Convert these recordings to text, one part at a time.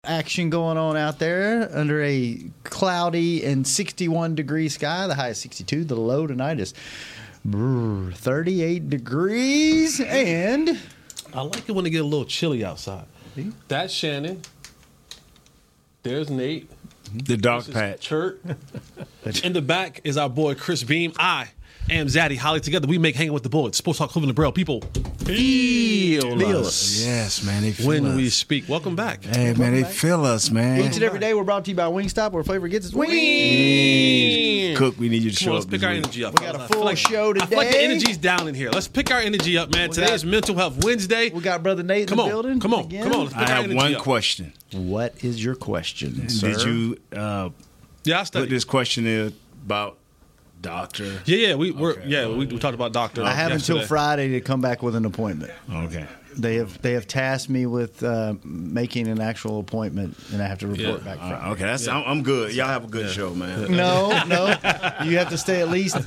action going on out there under a cloudy and 61-degree sky. The high is 62. The low tonight is 38 degrees. And I like it when it get a little chilly outside. That's Shannon. There's Nate. The dark patch. Chert. In the back is our boy Chris Beam. I am Zaddy Holly. Together we make Hanging with the Boys. Sports Talk Cleveland Braille. People feel us. Yes, man. They feel when us. we speak. Welcome back. Hey, man, they feel us, man. each and every day we're brought to you by Wingstop, where flavor gets its wings. Cook, we need you to Come show on, up. let's pick our energy up. We got a fellas. I feel full show I feel like the today. energy's down in here. Let's pick our energy up, man. Today is Mental Health Wednesday. We got Brother Nate in the building. Come on. again. Let's pick I our have energy one up. question. What is your question, sir? Did you Yeah, I put studied. this question in about doctor? Yeah, we talked about doctor. I have until yesterday. Friday to come back with an appointment. Okay. They have tasked me with making an actual appointment, and I have to report back Friday. Okay, I'm good. Y'all have a good show, man. No, you have to stay at least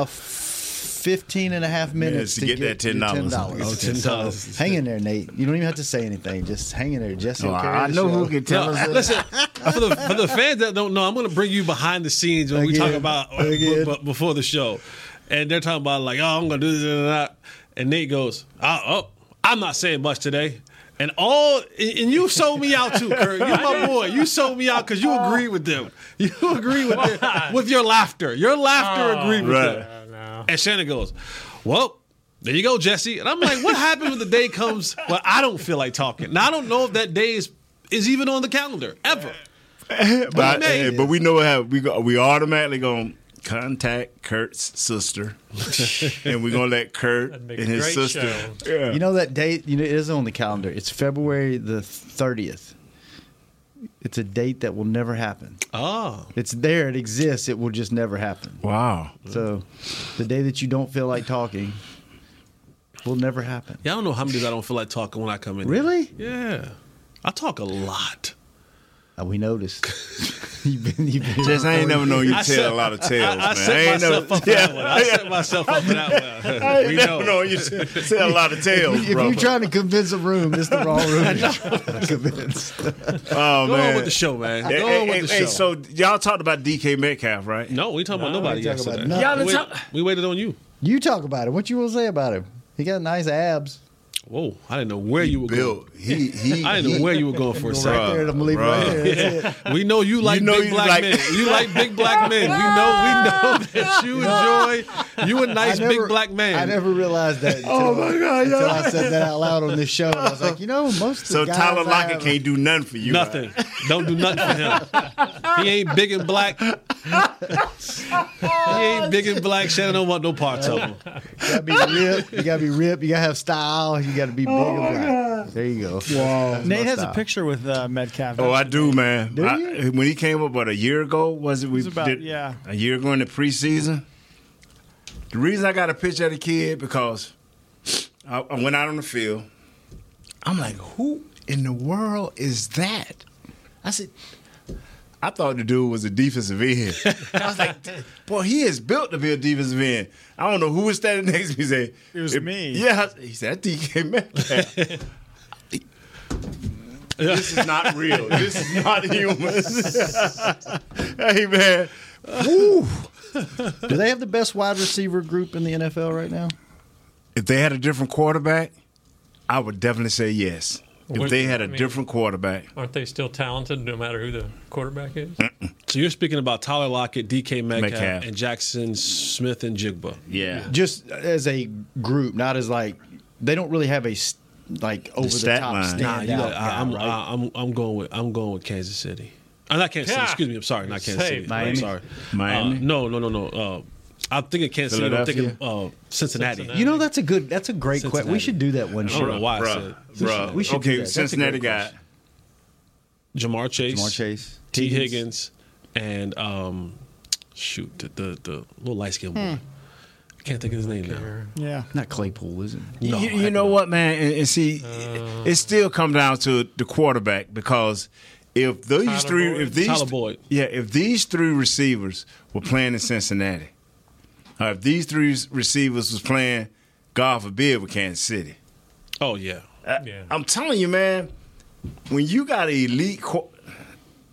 15 and a half minutes to get that $10. $10. So hang in there, Nate. You don't even have to say anything. Just hang in there. Jesse will carry I the know show. who can tell us. Listen, for the fans that don't know, I'm going to bring you behind the scenes when we talk about before the show, and they're talking about like, I'm going to do this and that, and Nate goes, I'm not saying much today. And you sold me out too, Kurt. You're my boy. You sold me out because you agree with them. You agree with your laughter. Your laughter agreed with them. No. And Shannon goes, well, there you go, Jesse. And I'm like, what happens when the day comes where I don't feel like talking? Now, I don't know if that day is even on the calendar, ever. But we know how we automatically going to contact Kurt's sister, and we're going to let Kurt That'd and make a his great sister. show. Yeah. You know that date? It is on the calendar. It's February the 30th. It's a date that will never happen. Oh. It's there. It exists. It will just never happen. Wow. So the day that you don't feel like talking will never happen. Yeah, I don't know how many days I don't feel like talking when I come in. Really? Yeah. I talk a lot. We noticed. you've been Just I ain't never known you I tell set- a lot of tales, man. I set myself up for that one. I set myself up for that one. I ain't We never know. known you tell a lot of tales, If bro. you're trying to convince a room, it's the wrong room. You're trying to convince. Oh, Go man. on with the show, man. Hey, Go on with the hey, show. so y'all talked about DK Metcalf, right? No, we ain't talking about nobody we ain't talking yesterday. about nothing. Y'all done We waited on you. You talk about it. What you want to say about him? He got nice abs. Whoa, I didn't know where you were going. Bill, I I didn't know where you were going for a Right second. there, I'm gonna leave it right there. That's it. We know you like know big you black like- men. You like big black men. We know that you enjoy. You a nice big black man. I never realized that until, Oh, my God, until yeah. I said that out loud on this show. I was like, most of So the guys Tyler I Lockett have- can't do nothing for you. Nothing. Right? Don't do nothing for him. He ain't big and black. He ain't big and black. Shannon don't want no parts of him. You gotta be ripped. You gotta be ripped. You gotta have style. You gotta be big and black. There you go. Wow. Nate has a picture with Metcalf. Oh, I do, man. Do you? When he came up, a year ago? Was it? We about- did yeah. a year ago in the preseason. The reason I got a picture of the kid because I went out on the field. I'm like, who in the world is that? I said, I thought the dude was a defensive end. I was like, boy, he is built to be a defensive end. I don't know who was standing next to me. He said, It was me. Yeah, he said, DK Metcalf. This is not real. This is not human. Hey, man. Woo. Do they have the best wide receiver group in the NFL right now? If they had a different quarterback, I would definitely say yes. If they had a different quarterback. Aren't they still talented no matter who the quarterback is? So you're speaking about Tyler Lockett, DK Metcalf, Metcalf. and Jackson Smith and Jigba. Yeah. Just as a group, not as like they don't really have a over the stat top line. standout. guy, right? I'm going with Kansas City. Not Kansas City. Yeah. Excuse me. I'm sorry. Not Kansas Say City. Miami? I'm sorry. Miami? No. I'm thinking Kansas City. I'm thinking Cincinnati. Cincinnati. You know, that's a great question. Cincinnati. We should do that one I don't know show. why I said Bruh. We should do Okay, that. That's a great Cincinnati got question. Jamar Chase, Jamar Chase, T. Higgins, and the little light skinned boy. I can't think of his name now. Yeah. Not Claypool, is it? No, you know what, man? And see, it still comes down to the quarterback because if these Tyler three, Boyd. if these, Tyler Boyd. yeah, if these three receivers were playing in Cincinnati, or if these three receivers was playing, God forbid, with Kansas City, Oh yeah. Yeah. I'm telling you, man, when you got an elite,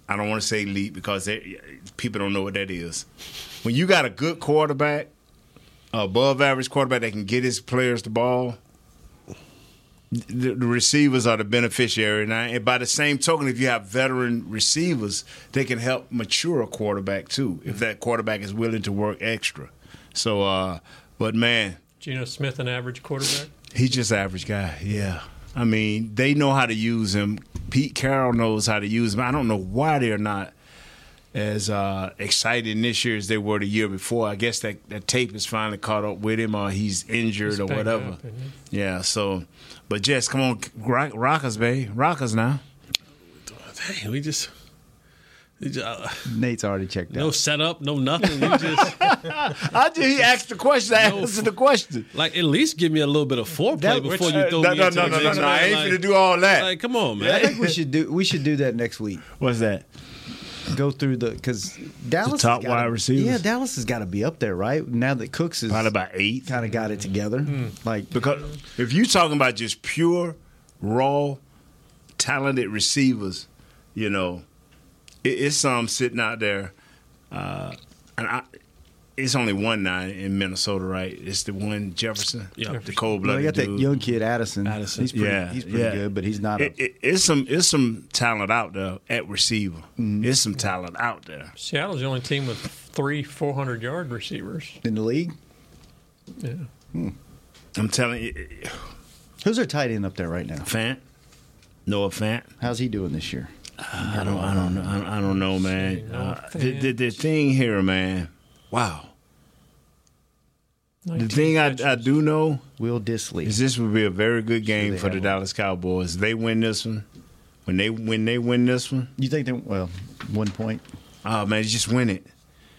I don't want to say elite because people don't know what that is. When you got a good quarterback, above average quarterback that can get his players the ball, the receivers are the beneficiary. And by the same token, if you have veteran receivers, they can help mature a quarterback too, if that quarterback is willing to work extra. So, but man. Geno Smith, an average quarterback? He's just an average guy, yeah. I mean, they know how to use him. Pete Carroll knows how to use him. I don't know why they're not as excited this year as they were the year before. I guess that tape is finally caught up with him, or he's injured or whatever. Yeah, so, but Jess, come on, rock us, babe. Rock us now. Dang, we just Nate's already checked out. No setup, no nothing. He asked the question. I answered the question. Like, at least give me a little bit of foreplay before you throw me into the mix. No. I ain't finna do all that. Like, come on, man. I think we should do that next week. What's that? Go through because Dallas the top wide receivers. Yeah, Dallas has got to be up there, right? Now that Cooks is probably about 8, kind of got it together. Like, because if you're talking about just pure, raw, talented receivers, you know, it's some sitting out there, it's only one now in Minnesota, right? It's the one Jefferson, the cold-blooded got dude. that young kid Addison. He's pretty good, but he's not. It's some talent out there at receiver. It's some talent out there. Seattle's the only team with 3 400-yard receivers in the league. Yeah, I'm telling you. Who's their tight end up there right now? Fant, Noah Fant. How's he doing this year? I don't know, man. The thing here, man. Wow. The thing I do know Will Dissly is this will be a very good game for the Dallas Cowboys. They win this one. When they win this one, you think they 1 point? Oh man, just win it.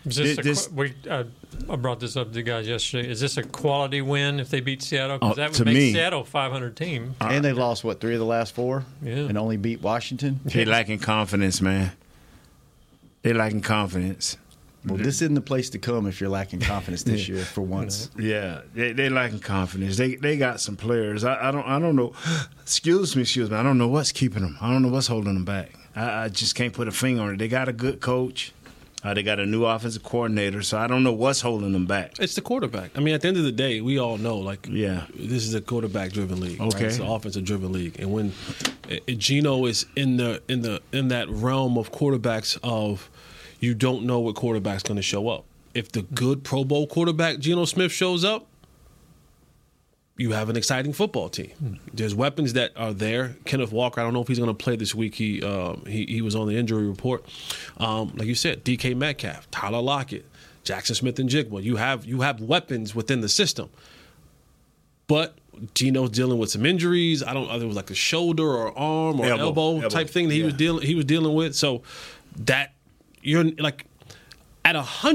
I brought this up to you guys yesterday. Is this a quality win if they beat Seattle? Because that would make Seattle a 500 team. And they lost 3 of the last 4, and only beat Washington. They lacking confidence, man. They lacking confidence. Well, this isn't the place to come if you're lacking confidence this year for once. Yeah, they lacking confidence. They got some players. I don't know. Excuse me. I don't know what's keeping them. I don't know what's holding them back. I just can't put a finger on it. They got a good coach. They got a new offensive coordinator, so I don't know what's holding them back. It's the quarterback. I mean, at the end of the day, we all know, this is a quarterback-driven league. Okay, right? It's an offensive-driven league, and when Geno is in that realm of quarterbacks of you don't know what quarterback's going to show up. If the good Pro Bowl quarterback Geno Smith shows up, you have an exciting football team. There's weapons that are there. Kenneth Walker, I don't know if he's going to play this week. He was on the injury report. Like you said, DK Metcalf, Tyler Lockett, Jackson Smith and Jigma. You have weapons within the system. But Geno's dealing with some injuries. I don't know if it was like a shoulder or arm or elbow type thing that he was dealing with. So that you're like at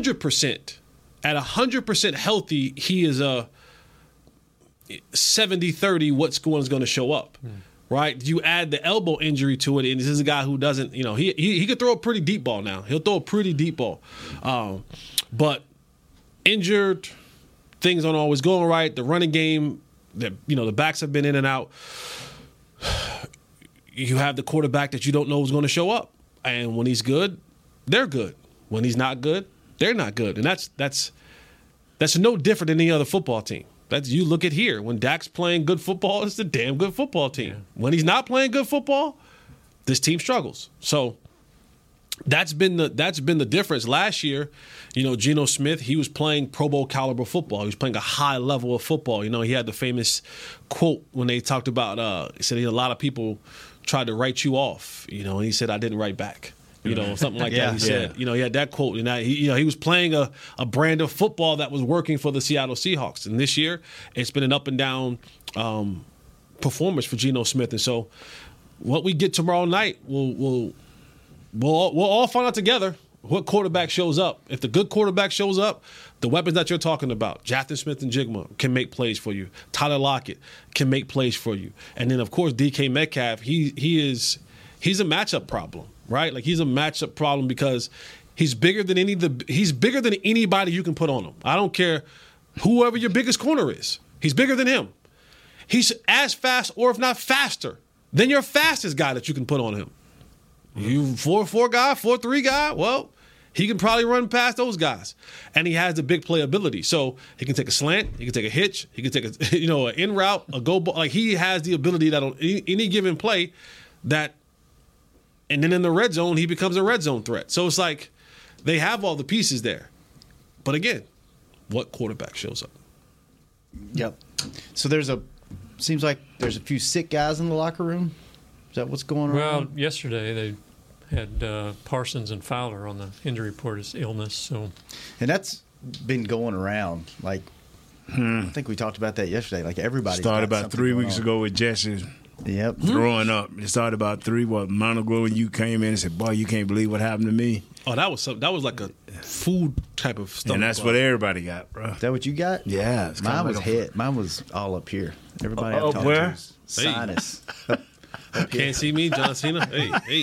100% healthy, he is a 70-30 what's going to show up, right? You add the elbow injury to it, and this is a guy who doesn't, he could throw a pretty deep ball now. He'll throw a pretty deep ball. But injured, things aren't always going right. The running game, the backs have been in and out. You have the quarterback that you don't know is going to show up. And when he's good, they're good. When he's not good, they're not good. And that's no different than any other football team. You look at here. When Dak's playing good football, it's a damn good football team. Yeah. When he's not playing good football, this team struggles. So that's been the difference. Last year, Geno Smith, he was playing Pro Bowl caliber football. He was playing a high level of football. He had the famous quote when they talked about. He said a lot of people tried to write you off. And he said I didn't write back. Something like that. He said, he had that quote, and he was playing a brand of football that was working for the Seattle Seahawks. And this year, it's been an up and down performance for Geno Smith. And so, what we get tomorrow night, we'll all find out together what quarterback shows up. If the good quarterback shows up, the weapons that you're talking about, Jackson Smith and Jigma, can make plays for you. Tyler Lockett can make plays for you. And then, of course, DK Metcalf, he's a matchup problem. Right, like he's a matchup problem because he's bigger than anybody you can put on him. I don't care whoever your biggest corner is. He's bigger than him. He's as fast, or if not faster, than your fastest guy that you can put on him. You 4-4 guy, 4-3 guy. Well, he can probably run past those guys, and he has the big play ability. So he can take a slant, he can take a hitch, he can take a an in route, a go ball. Like he has the ability that on any given play, that, and then in the red zone he becomes a red zone threat. So it's like they have all the pieces there, but again, what quarterback shows up? Yep. So seems like there's a few sick guys in the locker room. Is that what's going on? Well, yesterday they had Parsons and Fowler on the injury report as illness. So, and that's been going around. Like, I think we talked about that yesterday. Like everybody started about 3 weeks ago with Jesse. Yep, throwing up. It started about 3. Monaco, when you came in and said, "Boy, you can't believe what happened to me." Oh, that was like a food type of stuff. And that's what everybody got, bro. Is that what you got? Yeah, mine was head. Mine was all up here. Everybody I've talked where? to sinus. Can't see me, John Cena. Hey.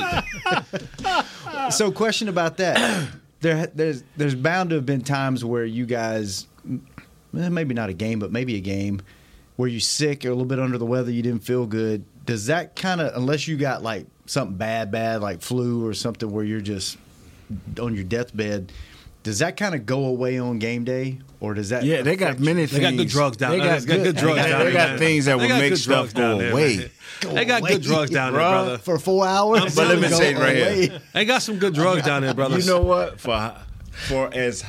So, question about that. There's bound to have been times where you guys, maybe not a game, but maybe a game, where you're sick or a little bit under the weather, you didn't feel good. Does that kind of, unless you got like something bad like flu or something where you're just on your deathbed, does that kind of go away on game day, or does that? Yeah, they got many things. They got good drugs down there. They got things that will make stuff go away. They got good drugs down there, brother. For 4 hours. But let me say it right here. They got some good drugs down there, brother. You know what? For as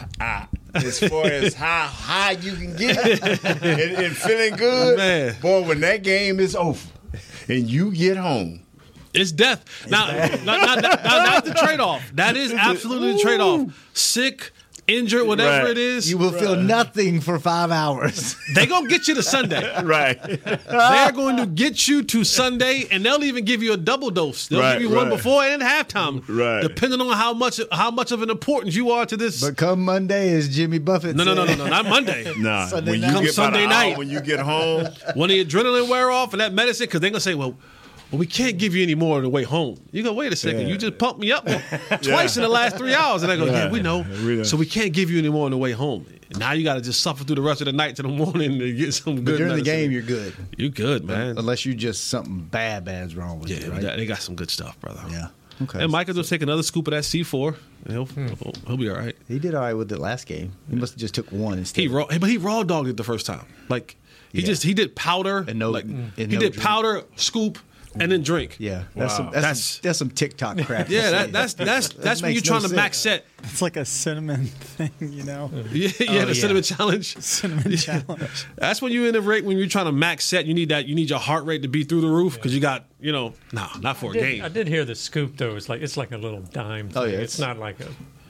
far as how high you can get and feeling good, man. Boy, when that game is over and you get home, it's death. Now, that's the trade-off. That is absolutely the trade-off. Sick, injured, whatever it is. You will feel nothing for 5 hours. They're going to get you to Sunday. Right. They're going to get you to Sunday, and they'll even give you a double dose. They'll give you one before and halftime. Right. Depending on how much of an importance you are to this. But come Monday, is Jimmy Buffett No, not Monday. Nah, Sunday when night. you get Sunday night. when you get home. When the adrenaline wear off and that medicine, because they're going to say, well, we can't give you any more on the way home. You go, wait a second. Yeah. You just pumped me up twice in the last 3 hours. And I go, yeah, we know. So we can't give you any more on the way home. Now you got to just suffer through the rest of the night to the morning to get some good During medicine. the game, you're good. You're good, man. Unless you just something bad's wrong with you, right? They got some good stuff, brother. Yeah. Okay. And Micah will take another scoop of that C4. And he'll be all right. He did all right with it last game. He must have just took one instead. He raw dogged it the first time. Like he did powder and he did powder, scoop, and then drink. Yeah, that's some TikTok crap. Yeah, that's when you're trying to max set. It's like a cinnamon thing, you know. The cinnamon challenge. Cinnamon challenge. That's when you're in the rate when you're trying to max set. You need your heart rate to be through the roof because you got not for a game. I did hear the scoop though. It's like a little dime thing. Oh yeah, it's not like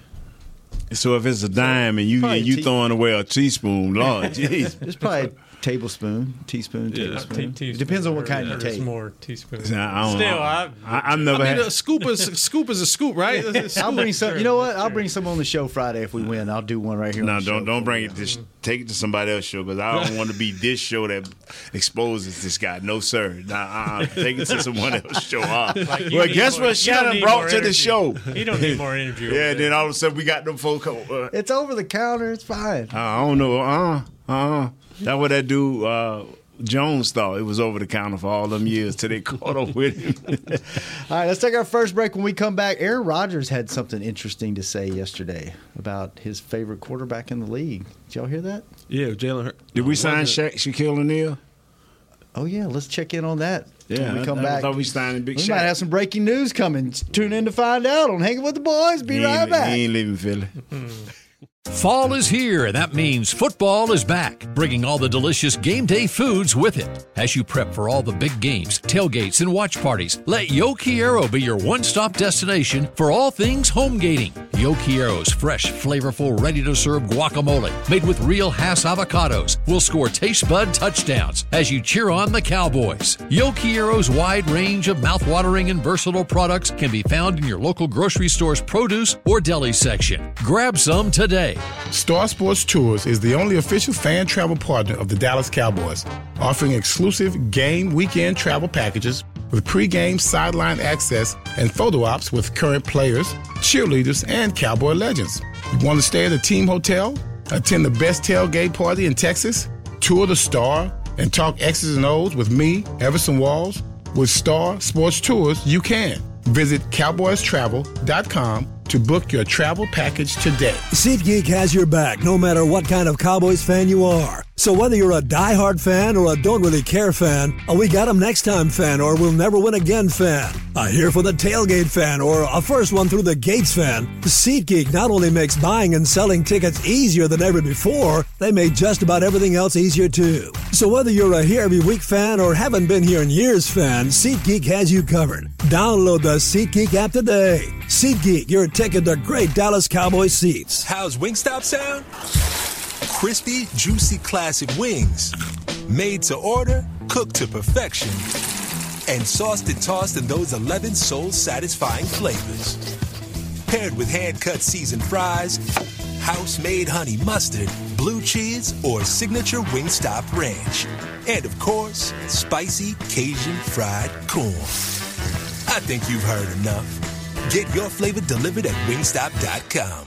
a. So if it's a dime and you throwing away a teaspoon, Lord, jeez. It's probably teaspoon. It depends on what kind you take. More teaspoons. I've never had a scoop is a scoop, right? I'll bring some. You know what? I'll bring some on the show Friday if we win. I'll do one right here. No, on the show don't bring it. Just take it to somebody else's show because I don't want to be this show that exposes this guy. No, sir. Take it to someone else's show. Well, guess what Shannon brought to the show? You don't need more interview. Yeah, then all of a sudden we got them folks. It's over the counter. It's fine. I don't know. That's what that dude Jones thought. It was over the counter for all them years till they caught up with him. All right, let's take our first break. When we come back, Aaron Rodgers had something interesting to say yesterday about his favorite quarterback in the league. Did y'all hear that? Yeah, Jalen Hurts. Did we sign Shaquille O'Neal? Oh, yeah. Let's check in on that. Yeah, when we come back. I thought we signed Big Shaq. We might have some breaking news coming. Tune in to find out on Hanging with the Boys. Be right back. He ain't leaving Philly. Fall is here, and that means football is back, bringing all the delicious game day foods with it. As you prep for all the big games, tailgates, and watch parties, let Yo Quiero be your one-stop destination for all things home gating. Yo Quiero's fresh, flavorful, ready-to-serve guacamole, made with real Hass avocados, will score taste bud touchdowns as you cheer on the Cowboys. Yo Quiero's wide range of mouth-watering and versatile products can be found in your local grocery store's produce or deli section. Grab some today. Star Sports Tours is the only official fan travel partner of the Dallas Cowboys, offering exclusive game weekend travel packages with pre-game sideline access and photo ops with current players, cheerleaders, and Cowboy legends. You want to stay at a team hotel, attend the best tailgate party in Texas, tour the Star, and talk X's and O's with me, Everson Walls? With Star Sports Tours, you can. Visit CowboysTravel.com to book your travel package today. SeatGeek has your back no matter what kind of Cowboys fan you are. So whether you're a diehard fan or a don't really care fan, a we got 'em next time fan or we'll never win again fan, a here for the tailgate fan or a first one through the gates fan, SeatGeek not only makes buying and selling tickets easier than ever before, they made just about everything else easier too. So whether you're a here every week fan or haven't been here in years fan, SeatGeek has you covered. Download the SeatGeek app today. SeatGeek, your ticket to great Dallas Cowboys seats. How's Wingstop sound? Crispy, juicy, classic wings. Made to order, cooked to perfection. And sauced and tossed in those 11 soul-satisfying flavors. Paired with hand-cut seasoned fries, house-made honey mustard, blue cheese, or signature Wingstop ranch. And, of course, spicy Cajun fried corn. I think you've heard enough. Get your flavor delivered at Wingstop.com.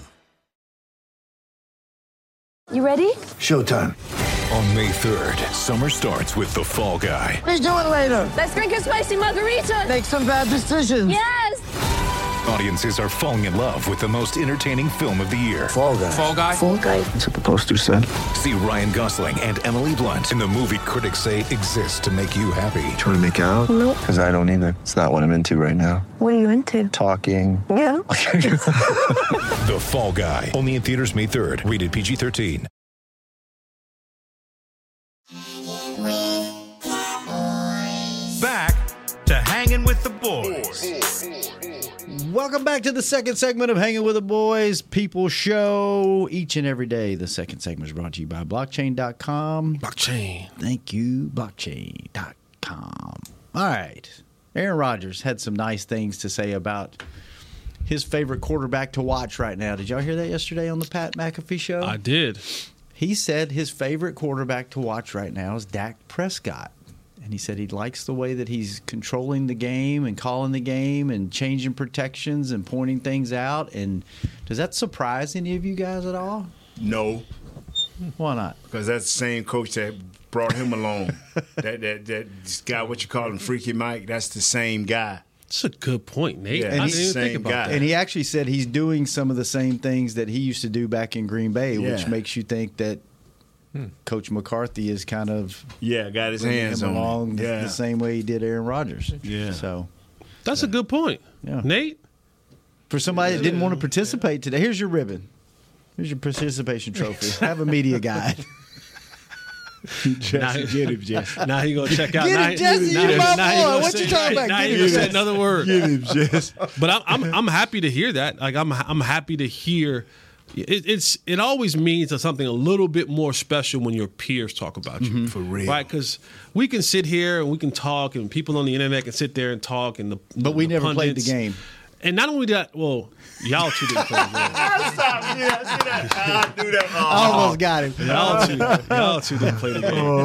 You ready? Showtime. On May 3rd, summer starts with The Fall Guy. Let's do it later. Let's drink a spicy margarita. Make some bad decisions. Yes. Audiences are falling in love with the most entertaining film of the year. Fall Guy. Fall Guy. Fall Guy. That's what the poster said. See Ryan Gosling and Emily Blunt in the movie critics say exists to make you happy. Trying to make it out? Nope. Because I don't either. It's not what I'm into right now. What are you into? Talking. Yeah. The Fall Guy. Only in theaters May 3rd. Rated PG-13. Back to Hanging with the Boys. Welcome back to the second segment of Hanging with the Boys People Show. Each and every day, the second segment is brought to you by Blockchain.com. Blockchain. Thank you, Blockchain.com. All right. Aaron Rodgers had some nice things to say about his favorite quarterback to watch right now. Did y'all hear that yesterday on the Pat McAfee show? I did. He said his favorite quarterback to watch right now is Dak Prescott. And he said he likes the way that he's controlling the game and calling the game and changing protections and pointing things out. And does that surprise any of you guys at all? No. Why not? Because that's the same coach that brought him along. that guy, what you call him, Freaky Mike, that's the same guy. That's a good point, Nate. Yeah, I didn't even think about that. And he actually said he's doing some of the same things that he used to do back in Green Bay, which makes you think that Coach McCarthy is kind of got his hands him on along the same way he did Aaron Rodgers. Yeah. So that's a good point. Yeah. Nate? For somebody that didn't want to participate today, here's your ribbon. Here's your participation trophy. Have a media guide. Now he's going to check out. Get him, Jesse. You're my boy. What you talking about? Now he's going to say another word. Get him, Jesse. But I'm happy to hear that. Like I'm happy to hear. It always means something a little bit more special when your peers talk about you. For real. Right? Because we can sit here and we can talk, and people on the internet can sit there and talk, but we never played the game. And not only that, well, y'all two didn't play the game. Stop. Yeah, see that? I do that. I almost got him. Y'all two didn't play the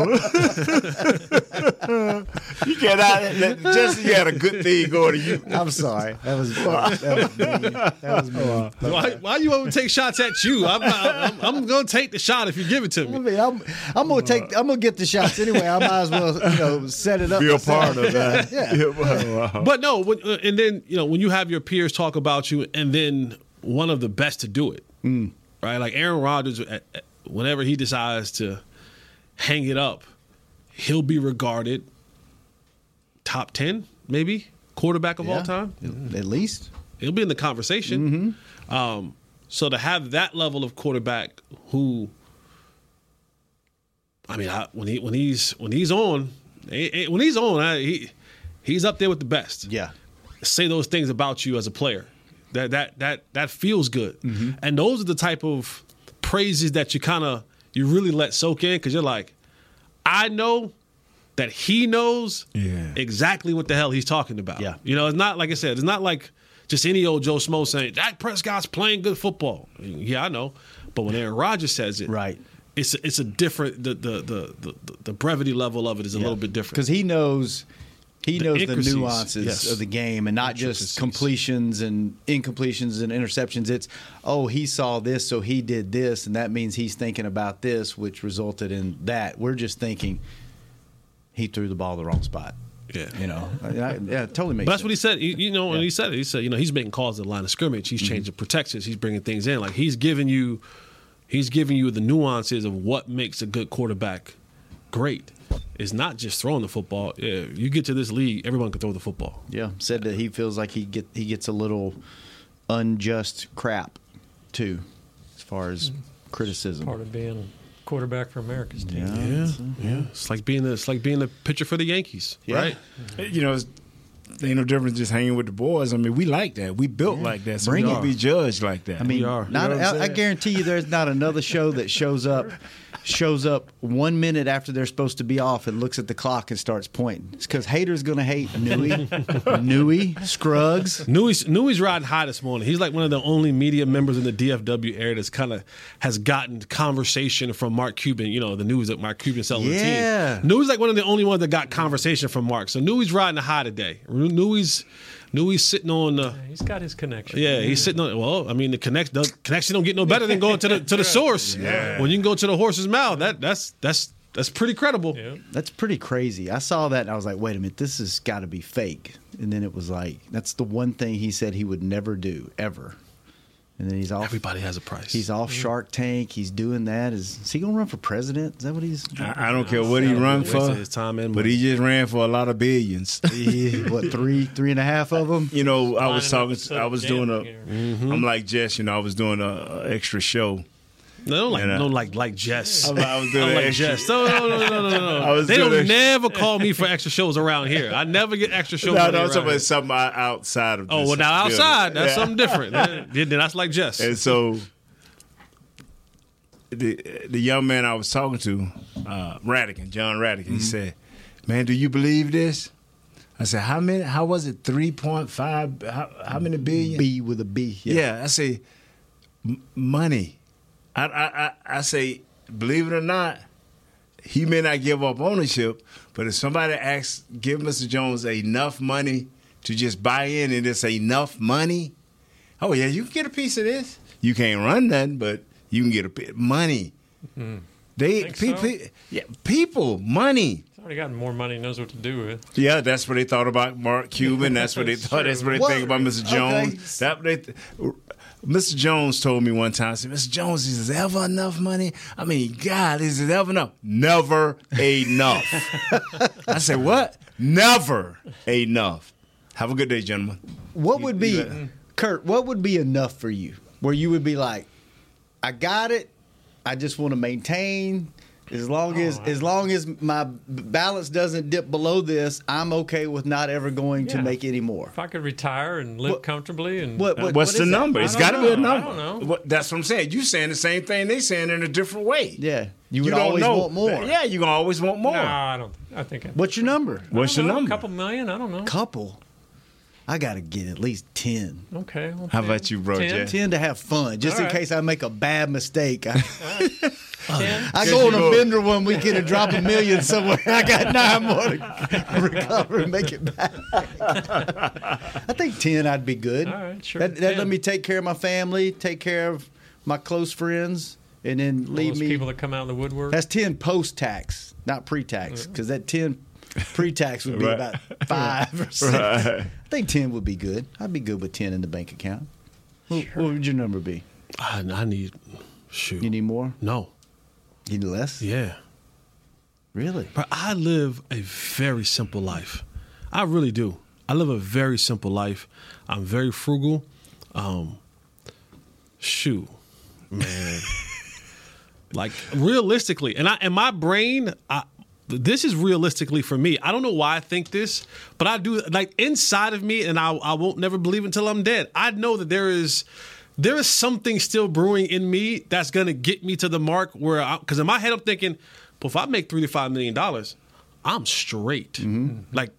game. You Jesse, you had a good thing going to you. I'm sorry. That was mean. Why you want me to take shots at you? I'm going to take the shot if you give it to me. I mean, I'm going to get the shots anyway. I might as well, set it up. Be a part of that. Yeah. But no, and then when you have your peers talk about you, and then one of the best to do it, right? Like Aaron Rodgers, whenever he decides to hang it up, he'll be regarded top 10, maybe quarterback of all time. At least he'll be in the conversation. So to have that level of quarterback, who, I mean, when he's on, he's up there with the best. Yeah. Say those things about you as a player. That feels good. And those are the type of praises that you really let soak in, because you're like, I know that he knows exactly what the hell he's talking about. Yeah. It's not, like I said, it's not like just any old Joe Schmo saying Dak Prescott's playing good football. Yeah, I know. But when Aaron Rodgers says it, right, it's a different, the brevity level of it is a little bit different. Because he knows the nuances of the game, and not just completions and incompletions and interceptions. It's, he saw this, so he did this, and that means he's thinking about this, which resulted in that. We're just thinking he threw the ball the wrong spot. Yeah. Totally makes sense. But that's what he said. When he said it, he said, he's making calls at the line of scrimmage. He's changing protections. He's bringing things in. Like he's giving you the nuances of what makes a good quarterback great. It's not just throwing the football. Yeah, you get to this league, everyone can throw the football. Yeah, said that he feels like he gets a little unjust crap too, as far as criticism. Part of being quarterback for America's team. Yeah. It's like being the pitcher for the Yankees, right? Ain't no difference just hanging with the boys. I mean, we like that. We built like that, so we don't be judged like that. I mean, I guarantee you, there's not another show that shows up 1 minute after they're supposed to be off and looks at the clock and starts pointing. It's because haters gonna hate Newey, Scruggs. Newey's riding high this morning. He's like one of the only media members in the DFW area that's kind of has gotten conversation from Mark Cuban. The news that Mark Cuban selling the team. Newey's like one of the only ones that got conversation from Mark. So Newey's riding the high today. Newey's sitting on the. He's got his connection. Yeah, he's sitting on. Well, I mean, the connection don't get no better than going to the source. Yeah. When you can go to the horse's mouth, that's pretty credible. Yeah. That's pretty crazy. I saw that and I was like, wait a minute, this has got to be fake. And then it was like, that's the one thing he said he would never do ever. And then he's off. Everybody has a price. He's off Shark Tank. He's doing that. Is he going to run for president? Is that what he's? I don't care what he run for, his time in, but he just ran for a lot of billions. What, three and a half of them? I was doing I'm like Jess. I was doing a extra show. No, like Jess. I was doing like extra. Jess. No. They don't never call me for extra shows around here. I never get extra shows. No, I'm talking about something outside of this. Oh, well, now outside, that's something different. Then that's like Jess. And so the young man I was talking to, John Radican, he said, man, do you believe this? I said, how many? How was it? 3.5? How many billion? B with a B. Yeah, I say money. I say, believe it or not, he may not give up ownership, but if somebody give Mr. Jones enough money to just buy in and it's enough money, oh, yeah, you can get a piece of this. You can't run nothing, but you can get a bit of money. Mm-hmm. People, money. He's already got more money, knows what to do with. Yeah, that's what they thought about Mark Cuban. That's what they thought. That's what they think about Mr. Jones. Okay. Mr. Jones told me one time, I said, Mr. Jones, is there ever enough money? I mean, God, is it ever enough? Never enough. I said, what? Never enough. Have a good day, gentlemen. Kurt, what would be enough for you? Where you would be like, I got it. I just want to maintain. As long as my balance doesn't dip below this, I'm okay with not ever going to make any more. If I could retire and live comfortably, and what's the number? It's got to be a number. I don't know. That's what I'm saying. You saying the same thing they saying in a different way. Yeah, you would always want more. Yeah, you gonna always want more. No, I don't. I think. What's your number? What's your number? A couple million. I don't know. Couple. I got to get at least 10. Okay. Well, how about you, bro? 10 to have fun, just in case I make a bad mistake. I 10? go on a bender one weekend and drop $1 million somewhere. I got 9 more to recover and make it back. I think 10 I'd be good. All right, sure. That let me take care of my family, take care of my close friends, and then leave me. People that come out of the woodwork. That's 10 post-tax, not pre-tax, because that 10 pre-tax would be about 5 or 6. Right. I think 10 would be good. I'd be good with 10 in the bank account. Sure. What would your number be? I need. Shoot. You need more? No. You need less? Yeah. Really? But I live a very simple life. I really do. I live a very simple life. I'm very frugal. Shoot, man. Like realistically, and my brain, this is realistically for me. I don't know why I think this, but I do. Like inside of me, and I won't never believe it until I'm dead. I know that there is something still brewing in me that's going to get me to the mark where, because in my head I'm thinking, well, if I make $3 to $5 million, I'm straight. Mm-hmm. Like,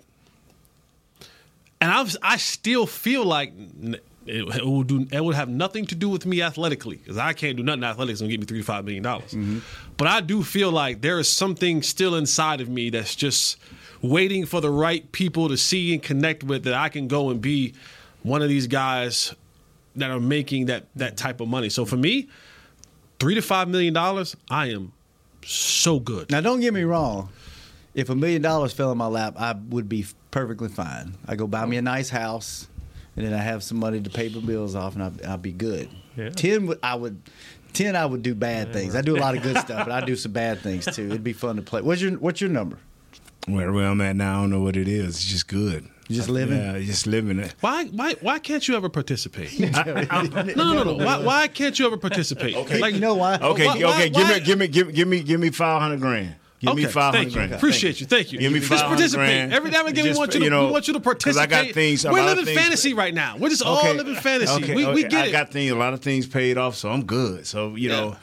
and I still feel like it would have nothing to do with me athletically, because I can't do nothing athletic that's going to get me $3 to $5 million. Mm-hmm. But I do feel like there is something still inside of me that's just waiting for the right people to see and connect with, that I can go and be one of these guys that are making that type of money. So for me, $3 to $5 million, I am so good. Now, don't get me wrong. If $1 million fell in my lap, I would be perfectly fine. I go buy me a nice house, and then I have some money to pay the bills off, and I'll be good. Yeah. 10, I would do bad things. I do a lot of good stuff, but I do some bad things too. It'd be fun to play. What's your number? Where I'm at now, I don't know what it is. It's just good. You just living? Yeah, just living it. Why can't you ever participate? No. Why can't you ever participate? Okay. Like, you know why? Okay, Why- give me $500,000. Give me $500,000. Thank you. Appreciate you. Thank you. Give me Just participate. $500,000. Every now and again, we want you to participate. 'Cause I got things. We're living fantasy right now. We're just all living fantasy. Okay, we get I it. got a lot of things paid off, so I'm good. So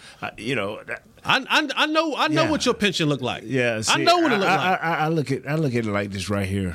I know what your pension look like. Yeah, see, I know what it look like. I look at it like this right here.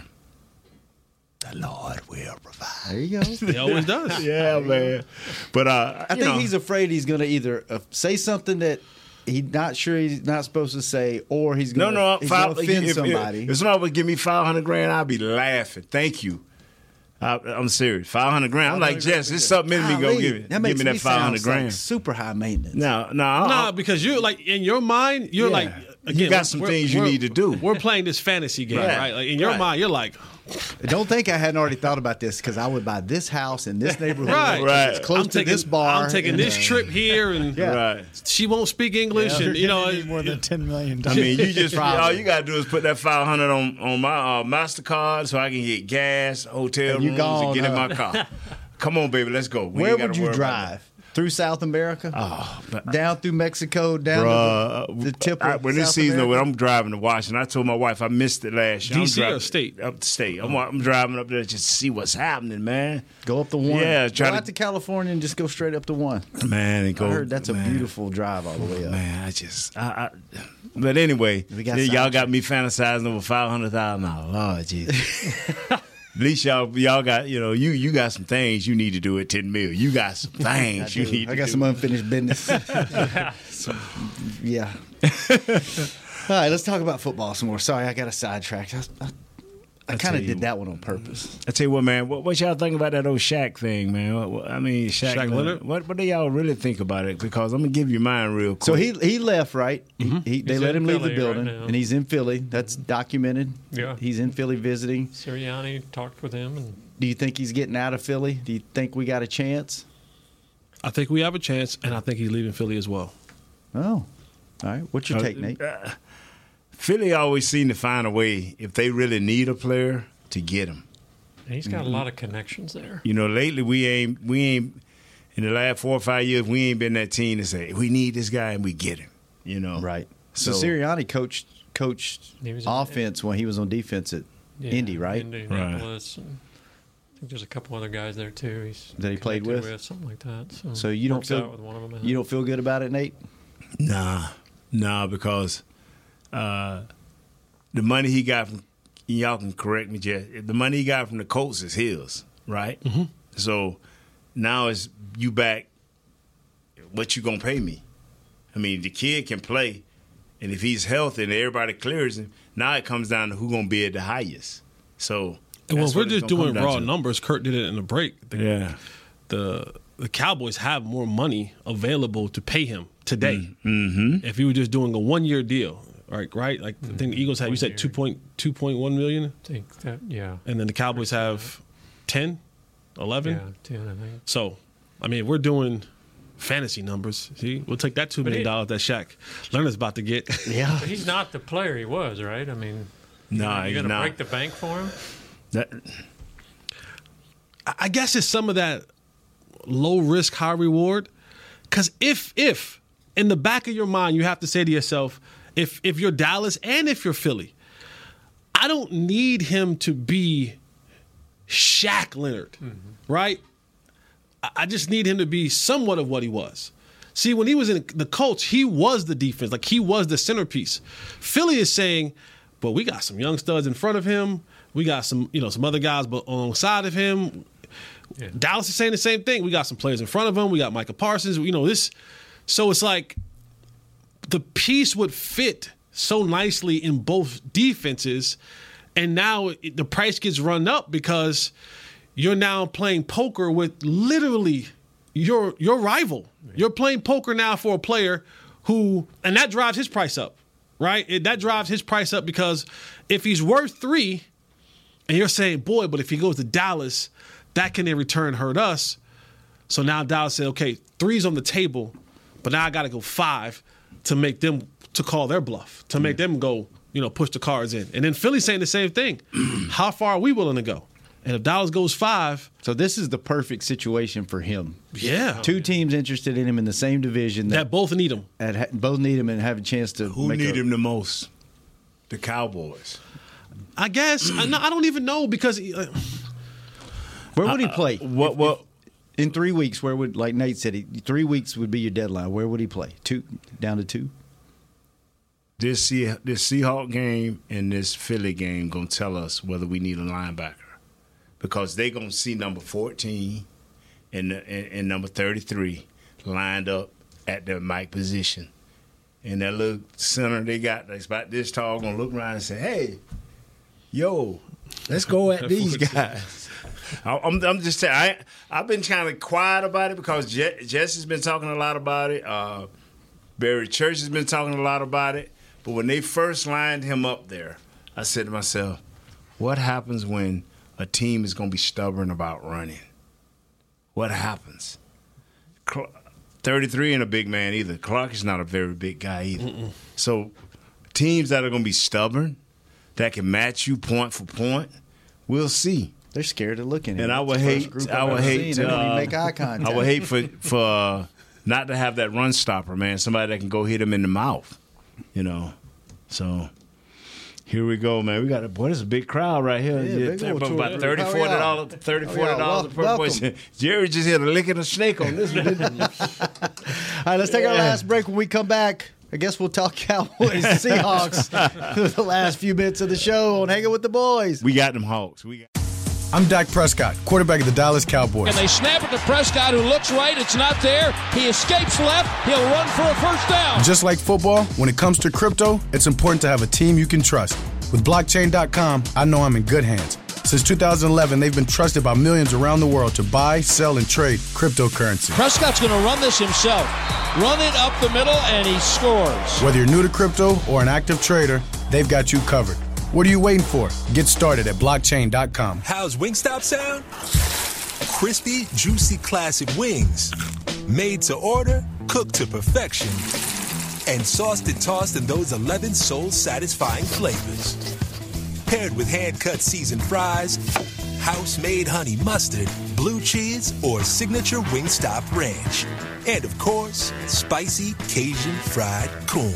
The Lord will provide. There you go. He always does. Yeah, man. But I think he's afraid he's going to either say something that he's not sure he's not supposed to say, or he's going to offend somebody. If somebody would give me $500,000, I'd be laughing. Thank you. I'm serious. $500,000. I'm like, Jess, there's something in me. Go give it. Give me that $500,000. Like super high maintenance. No, because you're like in your mind, you're like, again, you got some things you need to do. We're playing this fantasy game, right? Like in your mind, you're like, don't think I hadn't already thought about this because I would buy this house in this neighborhood. Right. It's close to this bar. I'm taking this trip here, and she won't speak English, and need more than $10 million. I mean, you just all you gotta do is put that $500 on my MasterCard so I can get gas, hotel rooms, and get in my car. Come on, baby, let's go. Where would you drive? Through South America? Down through Mexico, down to the tip of when this South season, America? when I'm driving to Washington, I told my wife I missed it last year. DC or state? Up the state. I'm driving up there just to see what's happening, man. Go up the one. Yeah, go out to California and just go straight up the one. Man, I heard that's a beautiful drive all the way up. Man, but anyway, y'all got me fantasizing over $500,000. Lord Jesus. At least y'all got, you got some things you need to do at $10 million. You got some things you need to do. I got some unfinished business. Yeah. All right, let's talk about football some more. Sorry, I got a sidetracked. I kind of did that one on purpose. I tell you what, man. What y'all think about that old Shaq thing, man? Shaq Leonard. What do y'all really think about it? Because I'm gonna give you mine real quick. So he left, right? Mm-hmm. They let him leave the building, right now. and he's in Philly. That's documented. Yeah. He's in Philly visiting. Sirianni talked with him, and Do you think he's getting out of Philly? Do you think we got a chance? I think we have a chance, and I think he's leaving Philly as well. Oh, all right. What's your take, Nate? Philly always seem to find a way, if they really need a player, to get him. he's got a lot of connections there. Lately we ain't in the last 4 or 5 years we ain't been that team to say we need this guy and we get him. Right. So Sirianni coached offense when he was on defense at Indy, right? Indianapolis. Right. I think there's a couple other guys there too. That he played with, something like that. So you don't feel with one of them. You don't feel good about it, Nate? Nah, because the money he got from, y'all can correct me, Jeff. The money he got from the Colts is his, right? Mm-hmm. So now it's you back. What you gonna pay me? I mean, the kid can play, and if he's healthy and everybody clears him, now it comes down to who gonna bid the highest. So, well, if we're just doing raw numbers, Kurt did it in the break. The Cowboys have more money available to pay him today. Mm-hmm. If you were just doing a 1-year deal, right? Like I think the Eagles have, you said 2.1 million. I think that, yeah. And then the Cowboys have 10, 11. Yeah, 10, I think. So, I mean, we're doing fantasy numbers. See, we'll take that $2 million that Shaq Leonard's about to get. Yeah, but he's not the player he was, right? I mean, you're going to break the bank for him. I guess it's some of that low risk, high reward. Because if in the back of your mind you have to say to yourself, if you're Dallas and if you're Philly, I don't need him to be Shaq Leonard, right? I just need him to be somewhat of what he was. See, when he was in the Colts, he was the defense. Like, he was the centerpiece. Philly is saying, but we got some young studs in front of him. We got some other guys alongside of him. Yeah. Dallas is saying the same thing. We got some players in front of him. We got Micah Parsons. This. So it's like the piece would fit so nicely in both defenses, and now the price gets run up because you're now playing poker with literally your rival. You're playing poker now for a player who, and that drives his price up, right? That drives his price up because if he's worth $3, And you're saying, boy, but if he goes to Dallas, that can in return hurt us. So now Dallas said, okay, 3's on the table, but now I got to go 5 to make them to call their bluff, to make them go, push the cards in. And then Philly's saying the same thing. How far are we willing to go? And if Dallas goes 5. So this is the perfect situation for him. Yeah. 2 teams interested in him in the same division. That both need him. Both need him and have a chance to Who need him the most? The Cowboys. I guess. I don't even know because. Where would he play? What? In 3 weeks, where would, like Nate said, 3 weeks would be your deadline. Where would he play? 2, down to 2? This Seahawks game and this Philly game going to tell us whether we need a linebacker. Because they going to see number 14 and number 33 lined up at their mic position. And that little center they got that's about this tall going to look around and say, hey, yo, let's go at these guys. I'm just saying, I've been kind of quiet about it because Jesse's been talking a lot about it. Barry Church has been talking a lot about it. But when they first lined him up there, I said to myself, what happens when a team is going to be stubborn about running? What happens? 33 ain't a big man either. Clark is not a very big guy either. So teams that are going to be stubborn, that can match you point for point, we'll see. They're scared of looking at him. And I would hate make eye contact. I would hate for not to have that run stopper, man. Somebody that can go hit him in the mouth, So here we go, man. We got there's a big crowd right here. Yeah, about $30, $40 per person. Jerry just hit a lick and a snake on this one, didn't he? All right, let's take our last break. When we come back, I guess we'll talk Cowboys, Seahawks for the last few minutes of the show on Hanging with the Boys. We got them Hawks. I'm Dak Prescott, quarterback of the Dallas Cowboys. And they snap it to Prescott, who looks right. It's not there. He escapes left. He'll run for a first down. Just like football, when it comes to crypto, it's important to have a team you can trust. With Blockchain.com, I know I'm in good hands. Since 2011, they've been trusted by millions around the world to buy, sell, and trade cryptocurrency. Prescott's going to run this himself. Run it up the middle, and he scores. Whether you're new to crypto or an active trader, they've got you covered. What are you waiting for? Get started at blockchain.com. How's Wingstop sound? Crispy, juicy, classic wings. Made to order, cooked to perfection. And sauced and tossed in those 11 soul-satisfying flavors. Paired with hand-cut seasoned fries, house-made honey mustard, blue cheese, or signature Wingstop ranch. And, of course, spicy Cajun fried corn.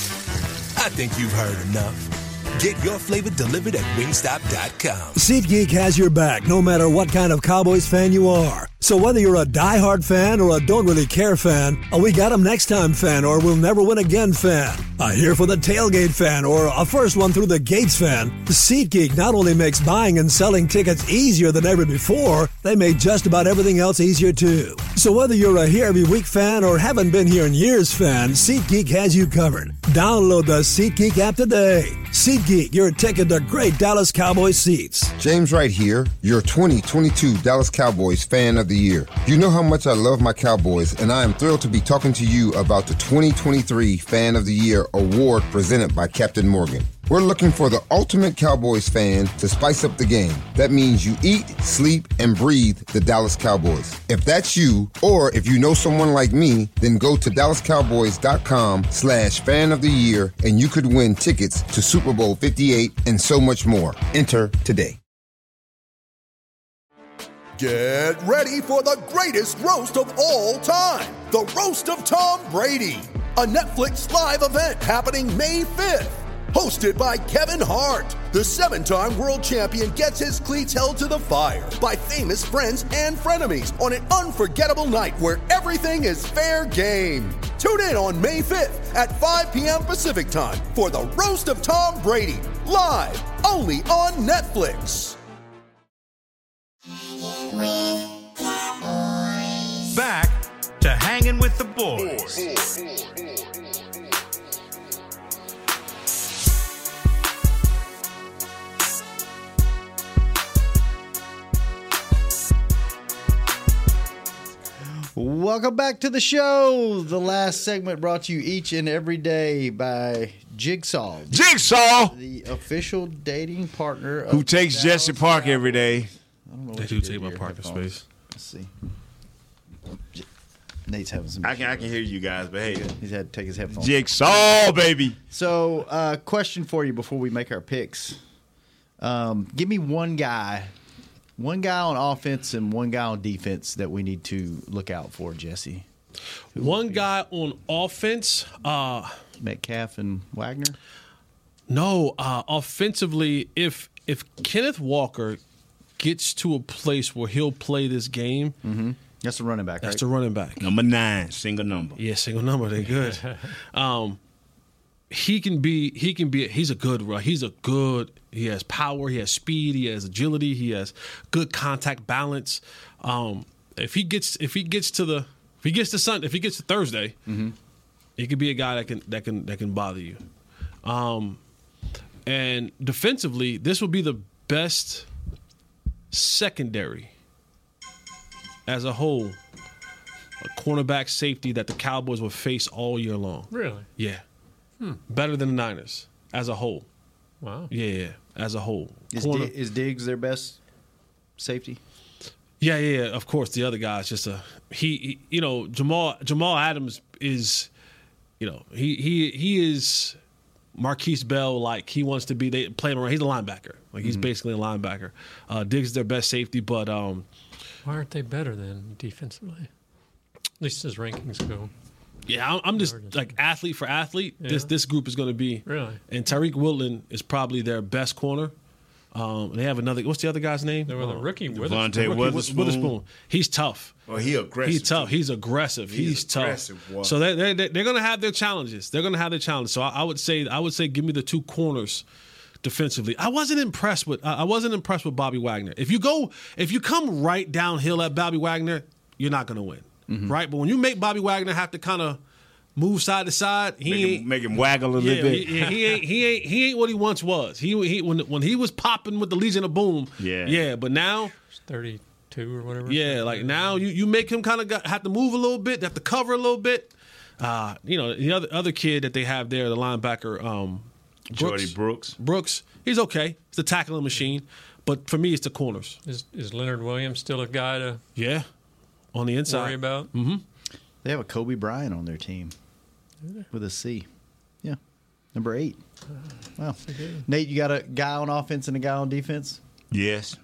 I think you've heard enough. Get your flavor delivered at Wingstop.com. SeatGeek has your back no matter what kind of Cowboys fan you are. So whether you're a diehard fan or a don't really care fan, a we got 'em next time fan or we'll never win again fan, a here for the tailgate fan or a first one through the gates fan, SeatGeek not only makes buying and selling tickets easier than ever before, they make just about everything else easier too. So whether you're a here every week fan or haven't been here in years fan, SeatGeek has you covered. Download the SeatGeek app today. SeatGeek, your ticket to great Dallas Cowboys seats. James Wright here, your 2022 Dallas Cowboys Fan of the Year. You know how much I love my Cowboys, and I am thrilled to be talking to you about the 2023 Fan of the Year award presented by Captain Morgan. We're looking for the ultimate Cowboys fan to spice up the game. That means you eat, sleep, and breathe the Dallas Cowboys. If that's you, or if you know someone like me, then go to DallasCowboys.com/fan of the year, and you could win tickets to Super Bowl 58 and so much more. Enter today. Get ready for the greatest roast of all time, the Roast of Tom Brady, a Netflix live event happening May 5th. Hosted by Kevin Hart, the 7-time world champion gets his cleats held to the fire by famous friends and frenemies on an unforgettable night where everything is fair game. Tune in on May 5th at 5 p.m. Pacific time for the Roast of Tom Brady, live only on Netflix. Back to Hanging with the Boys. Welcome back to the show. The last segment brought to you each and every day by Jigsaw. Jigsaw! The official dating partner of Who takes Jesse Park every day. I don't know They what do you take did my here. parking Headphones. space. Let's see. Nate's having some. I can hear you guys, but hey. He's had to take his headphones. Jigsaw, baby. So, question for you before we make our picks. Give me one guy on offense and one guy on defense that we need to look out for, Jesse. One guy on offense. Metcalf and Wagner? No, offensively, if Kenneth Walker gets to a place where he'll play this game, that's the running back. That's right? the running back. Number 9, single number. Yeah, single number. They're good. He's a good. He has power. He has speed. He has agility. He has good contact balance. If he gets to Thursday, he could be a guy that can bother you. And defensively, this will be the best secondary as a whole, a cornerback safety that the Cowboys will face all year long. Really? Yeah. Better than the Niners as a whole. Wow. Yeah, as a whole. Is Diggs their best safety? Yeah. Of course, the other guy is just Jamal Adams is, he is Marquise Bell, like he wants to be. They play him around. He's a linebacker. Like he's basically a linebacker. Diggs is their best safety, but why aren't they better than defensively? At least as rankings go. Yeah, I'm just like athlete for athlete. Yeah. This group is going to be really. And Tyreek Woodland is probably their best corner. They have another. What's the other guy's name? They were the rookie Devontae Witherspoon. He's tough. Oh, he's aggressive. He's tough. He's aggressive. He's tough. Boy. So they're going to have their challenges. They're going to have their challenges. So I would say give me the two corners defensively. I wasn't impressed with Bobby Wagner. If you come right downhill at Bobby Wagner, you're not going to win. Right? But when you make Bobby Wagner have to kind of move side to side, make him waggle a little bit. He ain't what he once was. He when he was popping with the Legion of Boom. Yeah. But now 32 or whatever. Yeah, like now you make him kind of have to move a little bit, have to cover a little bit. The other kid that they have there, the linebacker, Jordy Brooks, he's okay. He's a tackling machine, but for me, it's the corners. Is Leonard Williams still a guy to on the inside worry about? They have a Kobe Bryant on their team with a C. Yeah, number 8. Wow. Nate, you got a guy on offense and a guy on defense? Yes.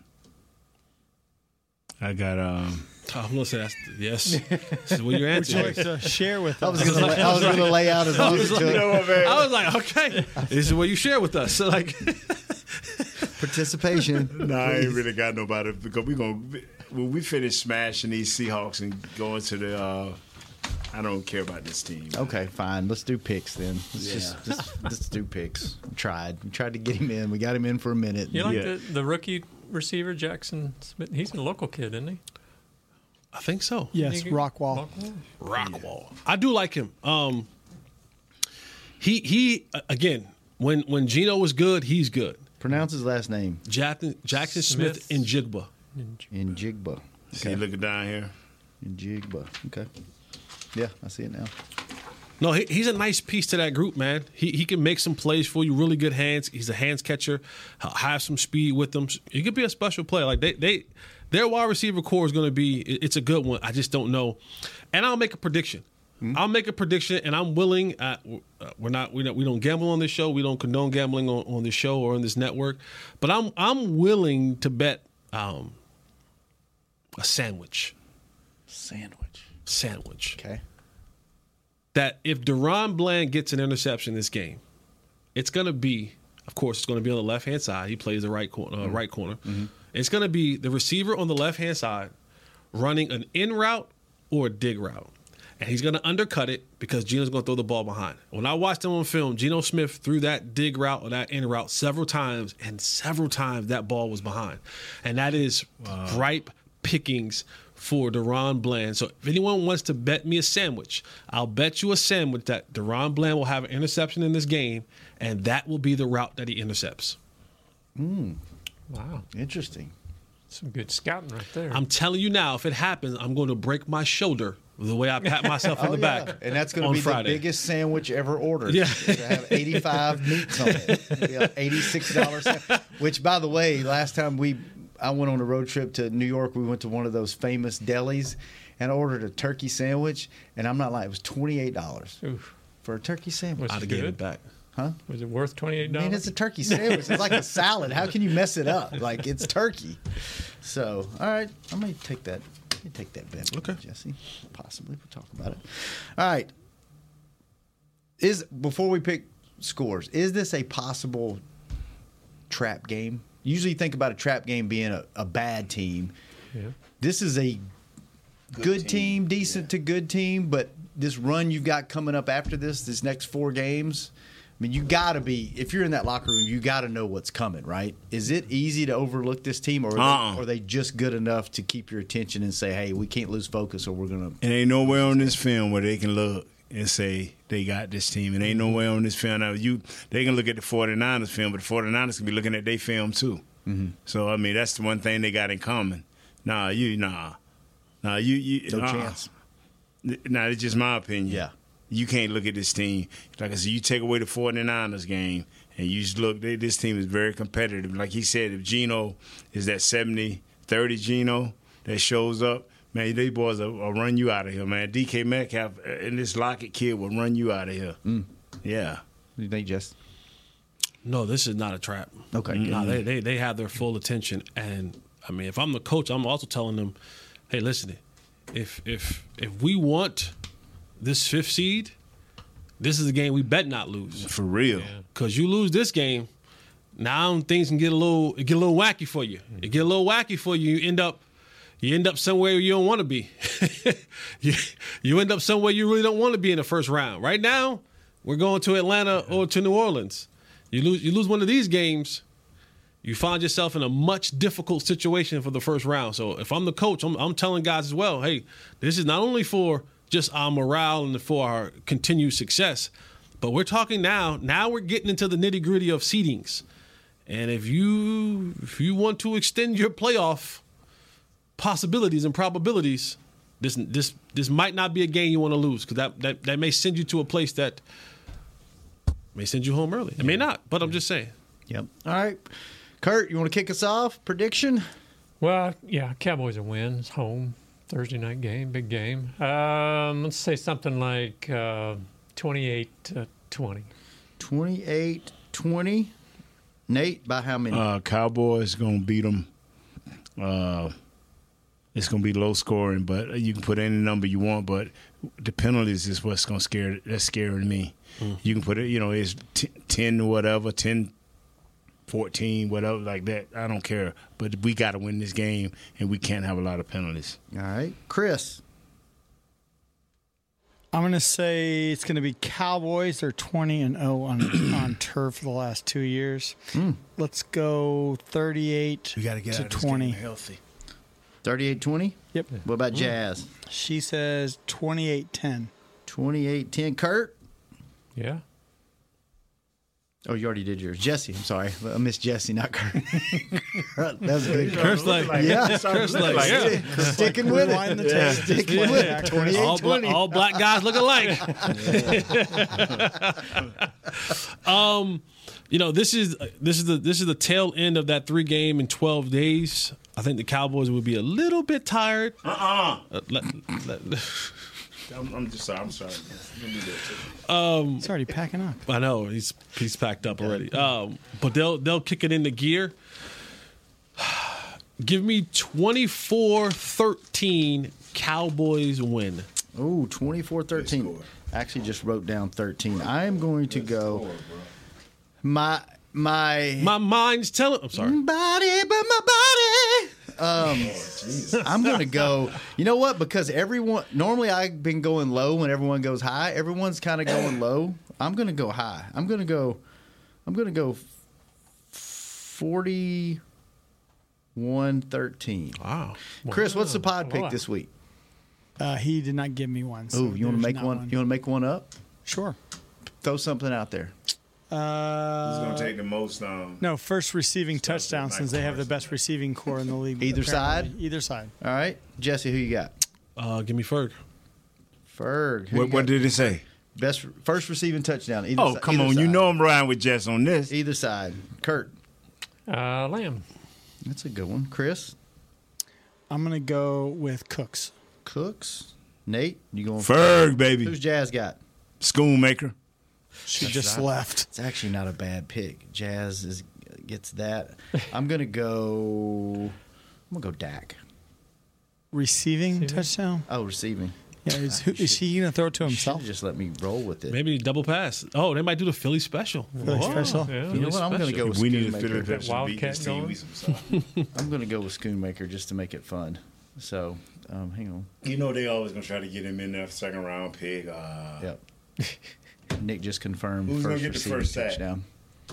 I got I'm gonna say yes. This is what your answer Would you like to share with us? I was gonna lay out his answer to it. I was like, okay, this is what you share with us. So like participation. No, I ain't really got nobody because when we finish smashing these Seahawks and going to the I don't care about this team. Okay, fine. Let's do picks then. Let's do picks. We tried to get him in. We got him in for a minute. You like the rookie receiver Jackson Smith? He's a local kid, isn't he? I think so. Yes, Rockwall. I do like him. He again when Geno was good, he's good. Pronounce his last name. Jackson Smith Njigba. Njigba. Okay. See, looking down here. Njigba. Okay. Yeah, I see it now. No, he's a nice piece to that group, man. He can make some plays for you. Really good hands. He's a hands catcher. He'll have some speed with him. He could be a special player. Like their wide receiver core is going to be. It's a good one. I just don't know. And I'll make a prediction. I'll make a prediction, and I'm willing. We don't gamble on this show. We don't condone gambling on this show or on this network. But I'm willing to bet a sandwich. Sandwich. Okay. That if Deron Bland gets an interception this game, it's going to be, of course, it's going to be on the left-hand side. He plays the right corner. It's going to be the receiver on the left-hand side running an in route or a dig route. And he's going to undercut it because Geno's going to throw the ball behind. When I watched him on film, Geno Smith threw that dig route or that in route several times, and several times that ball was behind. And that is ripe pickings for Deron Bland. So if anyone wants to bet me a sandwich, I'll bet you a sandwich that Deron Bland will have an interception in this game, and that will be the route that he intercepts. Wow. Interesting. Some good scouting right there. I'm telling you now, if it happens, I'm going to break my shoulder the way I pat myself on the back. And that's going to be Friday. the biggest sandwich ever ordered. Yeah. To have 85 meats on it. It'll be an $86 sandwich. Which, by the way, last time I went on a road trip to New York, we went to one of those famous delis and ordered a turkey sandwich. And I'm not lying, it was $28 for a turkey sandwich. I'd have given it back. Huh? Was it worth $28? Man, it's a turkey sandwich. It's like a salad. How can you mess it up? Like, it's turkey. So, all right, I may take that. Let me take that bet, okay, Jesse. Possibly, we'll talk about it. All right. Before we pick scores, is this a possible trap game? Usually, you think about a trap game being a bad team. Yeah. This is a good team, decent to good team, but this run you've got coming up after this next 4 games. I mean, you got to be, if you're in that locker room, you got to know what's coming, right? Is it easy to overlook this team, or are they just good enough to keep your attention and say, hey, we can't lose focus or we're going to. It ain't nowhere on this film where they can look and say they got this team. It ain't nowhere on this film. Now, they can look at the 49ers film, but the 49ers can be looking at their film too. Mm-hmm. So, I mean, that's the one thing they got in common. No chance. Nah, it's just my opinion. Yeah. You can't look at this team. Like I said, you take away the 49ers game, and you just look, this team is very competitive. Like he said, if Geno is that 70-30 Geno that shows up, man, these boys will run you out of here, man. DK Metcalf and this Lockett kid will run you out of here. Yeah. What do you think, Jess? No, this is not a trap. Okay. No, they have their full attention. And, I mean, if I'm the coach, I'm also telling them, hey, listen, if we want this 5th seed, this is a game we bet not lose. For real. Because you lose this game, now things can get a little wacky for you. It get a little wacky for you. You end up somewhere you don't want to be. you end up somewhere you really don't want to be in the first round. Right now, we're going to Atlanta or to New Orleans. You lose one of these games, you find yourself in a much difficult situation for the first round. So if I'm the coach, I'm telling guys as well, hey, this is not only for just our morale and for our continued success, but we're talking now we're getting into the nitty-gritty of seedings. And if you want to extend your playoff possibilities and probabilities, this might not be a game you want to lose, because that may send you to a place that may send you home early. It may not, but I'm just saying. Yep. All right. Kurt, you want to kick us off? Prediction? Well, yeah, Cowboys will win. It's home. Thursday night game, big game. Let's say something like 28-20. 28-20. Nate, by how many? Cowboys going to beat them. It's going to be low scoring, but you can put any number you want, but the penalties is what's going to that's scaring me. You can put it, it's 10 whatever, 10 14, whatever, like that. I don't care. But we got to win this game, and we can't have a lot of penalties. All right. Chris. I'm going to say it's going to be Cowboys. They're 20-0 on turf for the last 2 years. Let's go 38 we gotta get to out of this 20. game healthy. 38-20? Yep. What about Jazz? She says 28-10. 28-10. Kurt? Yeah. Oh, you already did yours. Jesse, I'm sorry. I missed Jesse, not Kurt. That was good. Kurt's like, sticking with it. Sticking with it. 28-20. All black guys look alike. This is the tail end of that 3-game in 12 days. I think the Cowboys would be a little bit tired. I'm just sorry. I'm sorry. It's already packing up. I know he's packed up already. But they'll kick it into gear. Give me 24-13. Cowboys win. Oh, 24-13. I actually just wrote down 13. I am going to go. My mind's telling. I'm sorry. Body, but my body. I'm going to go. You know what? Because normally I've been going low when everyone goes high. Everyone's kind of going low. I'm going to go high. I'm going to go 41-13. Wow. Chris, what's the pod pick this week? He did not give me one. So you want to make one? You want to make one up? Sure. Throw something out there. He's going to take the most. No, first receiving touchdown, since they have the best receiving core in the league. Either side? Either side. All right. Jesse, who you got? Give me Ferg. Ferg. What did it say? First receiving touchdown. Come on. Side. You know I'm riding with Jess on this. Either side. Kurt. Lamb. That's a good one. Chris. I'm going to go with Cooks. Cooks. Nate, you going Ferg, baby. Who's Jazz got? Schoonmaker. She just left. It's actually not a bad pick. Jazz gets that. I'm gonna go Dak. Receiving touchdown? Oh, receiving. Yeah, is he gonna throw it to himself? Just let me roll with it. Maybe double pass. Oh, they might do the Philly special. Philly special. Yeah, you know what? I'm gonna go with we need a Schoonmaker. Philly Wildcat going. I'm gonna go with Schoonmaker just to make it fun. So, hang on. You know they always gonna try to get him in there second round pick. Yep. Nick just confirmed. Who's gonna get the first sack? Touchdown.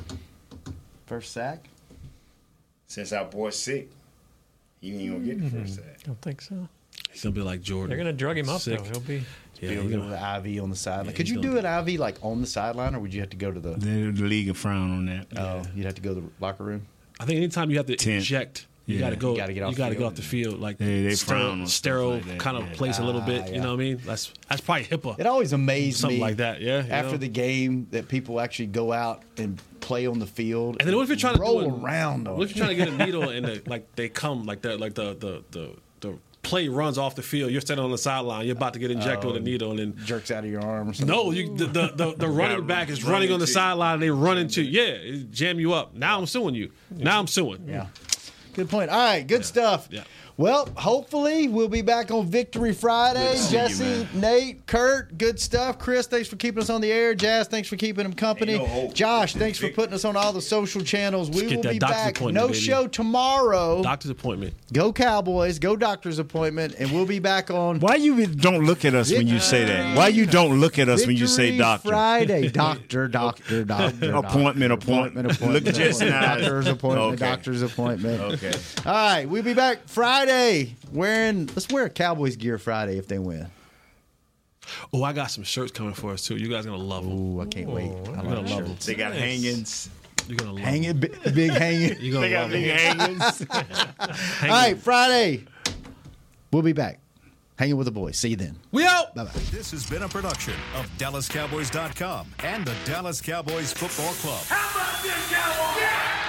First sack? Since our boy's sick, he ain't gonna get the first sack. Don't think so. He's gonna be like Jordan. They're gonna drug him up sick. though. He'll be. Yeah, he'll go with the IV on the sideline. Could you do an IV like on the sideline, or would you have to go to the league and frown on that? Oh, you'd have to go to the locker room. I think anytime you have to inject, you gotta go. You gotta get off the field. Like they frown on sterile like that. kind of place a little bit. You know what I mean? That's probably HIPAA. It always amazed something me like that. Yeah. After the game, that people actually go out and play on the field. And then what if you're trying to roll around? What if you're trying to get a needle and they come like that? Like the play runs off the field. You're standing on the sideline. You're about to get injected with a needle, and then jerks out of your arm or something. No, the running back is running on the sideline. They run into it jam you up. Now I'm suing you. Now I'm suing. Yeah. Good point. All right, good stuff. Yeah. Well, hopefully we'll be back on Victory Friday. Jesse, Nate, Kurt, good stuff. Chris, thanks for keeping us on the air. Jazz, thanks for keeping them company. Josh, thanks for putting us on all the social channels. We will be back. No show tomorrow. Doctor's appointment. Go Cowboys. Go doctor's appointment. And we'll be back on. Why you don't look at us when you say that? Why you don't look at us when you say doctor? Friday. Doctor. Appointment. Look at Jesse. Doctor's appointment. Okay. Doctor's appointment. Okay. All right, we'll be back Friday. Let's wear Cowboys gear Friday if they win. Oh, I got some shirts coming for us too. You guys are gonna love them. Ooh, I can't wait. I'm gonna love them. They got hangings. You're gonna love hanging, big hanging. They got big hangings. All right, Friday. We'll be back. Hanging with the boys. See you then. We out. Bye bye. This has been a production of DallasCowboys.com and the Dallas Cowboys Football Club. How about this, Cowboys? Yeah!